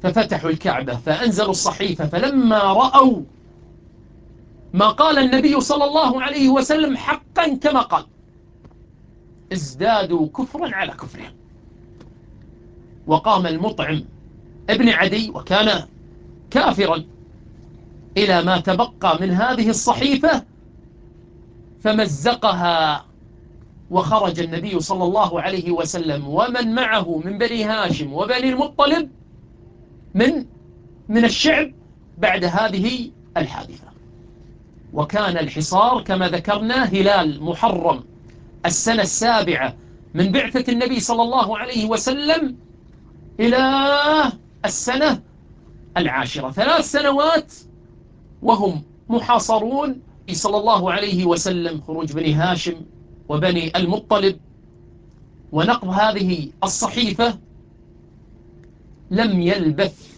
ففتحوا الكعبة فأنزلوا الصحيفة، فلما رأوا ما قال النبي صلى الله عليه وسلم حقا كما قال، ازدادوا كفرا على كفرهم. وقام المطعم ابن عدي وكان كافرا إلى ما تبقى من هذه الصحيفة فمزقها، وخرج النبي صلى الله عليه وسلم ومن معه من بني هاشم وبني المطلب من الشعب بعد هذه الحادثة. وكان الحصار كما ذكرنا هلال محرم السنة 7 من بعثة النبي صلى الله عليه وسلم إلى السنة 10، 3 سنوات وهم محاصرون صلى الله عليه وسلم. خروج بني هاشم وبني المطلب ونقض هذه الصحيفة لم يلبث